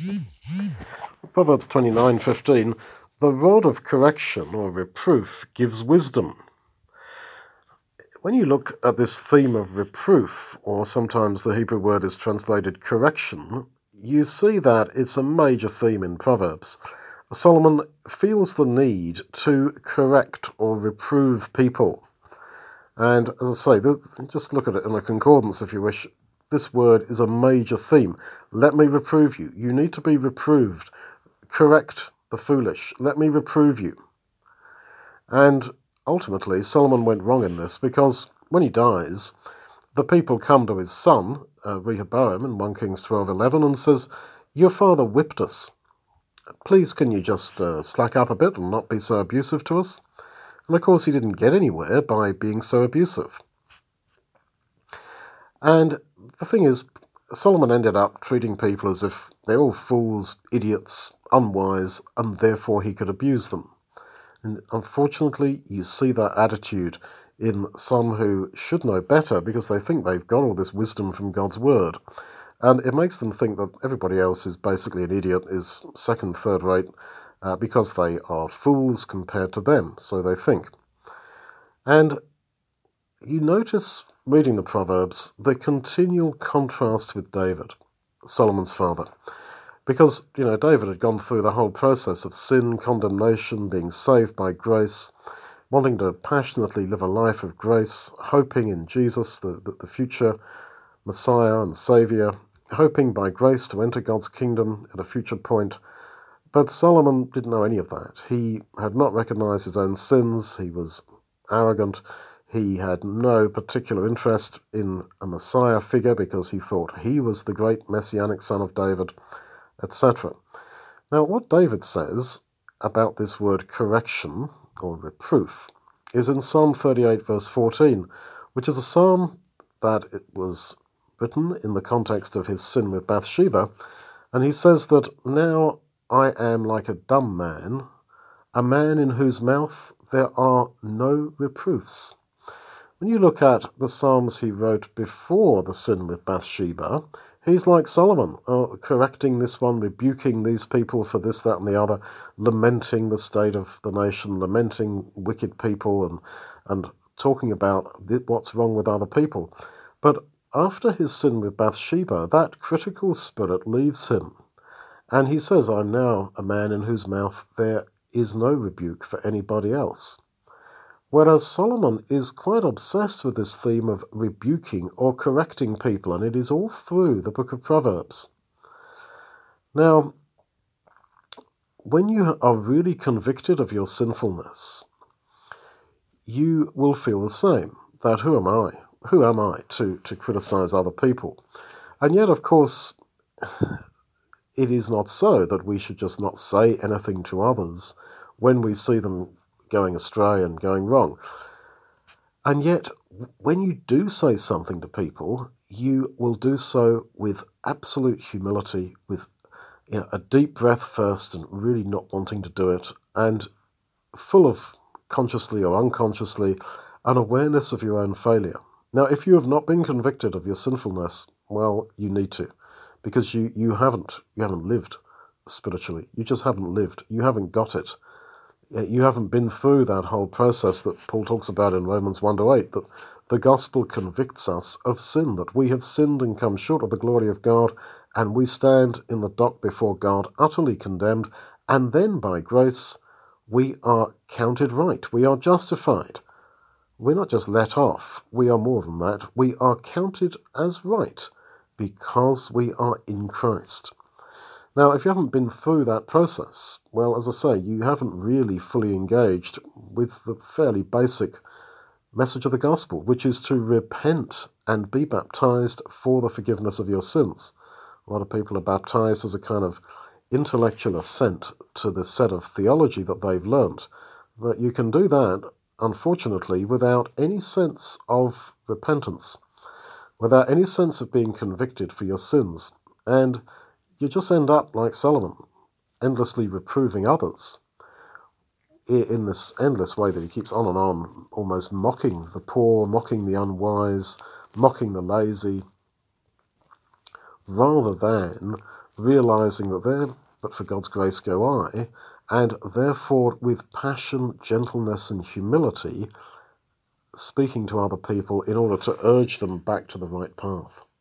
Proverbs 29:15, the rod of correction or reproof gives wisdom. When you look at this theme of reproof, or sometimes the Hebrew word is translated correction, you see that it's a major theme in Proverbs. Solomon feels the need to correct or reprove people. And as I say, just look at it in a concordance if you wish. This word is a major theme. Let me reprove you. You need to be reproved. Correct the foolish. Let me reprove you. And ultimately, Solomon went wrong in this because when he dies, the people come to his son, Rehoboam, in 1 Kings 12:11, and says, your father whipped us. Please, can you just slack up a bit and not be so abusive to us? And of course, he didn't get anywhere by being so abusive. And the thing is, Solomon ended up treating people as if they're all fools, idiots, unwise, and therefore he could abuse them. And unfortunately, you see that attitude in some who should know better because they think they've got all this wisdom from God's word. And it makes them think that everybody else is basically an idiot, is second, third rate, because they are fools compared to them, so they think. And you notice, reading the Proverbs, the continual contrast with David, Solomon's father. Because, David had gone through the whole process of sin, condemnation, being saved by grace, wanting to passionately live a life of grace, hoping in Jesus, the future Messiah and Saviour, hoping by grace to enter God's kingdom at a future point. But Solomon didn't know any of that. He had not recognized his own sins. He was arrogant. He had no particular interest in a Messiah figure because he thought he was the great messianic son of David, etc. Now, what David says about this word correction or reproof is in Psalm 38 verse 14, which is a psalm that it was written in the context of his sin with Bathsheba, and he says that now I am like a dumb man, a man in whose mouth there are no reproofs. When you look at the psalms he wrote before the sin with Bathsheba, he's like Solomon, correcting this one, rebuking these people for this, that, and the other, lamenting the state of the nation, lamenting wicked people, and talking about what's wrong with other people. But after his sin with Bathsheba, that critical spirit leaves him. And he says, I'm now a man in whose mouth there is no rebuke for anybody else. Whereas Solomon is quite obsessed with this theme of rebuking or correcting people, and it is all through the book of Proverbs. Now, when you are really convicted of your sinfulness, you will feel the same, that who am I? Who am I to criticize other people? And yet, of course, it is not so that we should just not say anything to others when we see them going astray and going wrong. And yet, when you do say something to people, you will do so with absolute humility, with a deep breath first and really not wanting to do it, and full of, consciously or unconsciously, an awareness of your own failure. Now, if you have not been convicted of your sinfulness, well, you need to, because you haven't lived spiritually. You just haven't lived. You haven't got it. You haven't been through that whole process that Paul talks about in Romans 1-8, that the gospel convicts us of sin, that we have sinned and come short of the glory of God, and we stand in the dock before God utterly condemned, and then by grace we are counted right. We are justified. We're not just let off. We are more than that. We are counted as right because we are in Christ. Now, if you haven't been through that process, well, as I say, you haven't really fully engaged with the fairly basic message of the gospel, which is to repent and be baptized for the forgiveness of your sins. A lot of people are baptized as a kind of intellectual assent to the set of theology that they've learnt. But you can do that, unfortunately, without any sense of repentance, without any sense of being convicted for your sins. And you just end up like Solomon, endlessly reproving others in this endless way that he keeps on and on, almost mocking the poor, mocking the unwise, mocking the lazy, rather than realizing that there, but for God's grace go I, and therefore with passion, gentleness, and humility, speaking to other people in order to urge them back to the right path.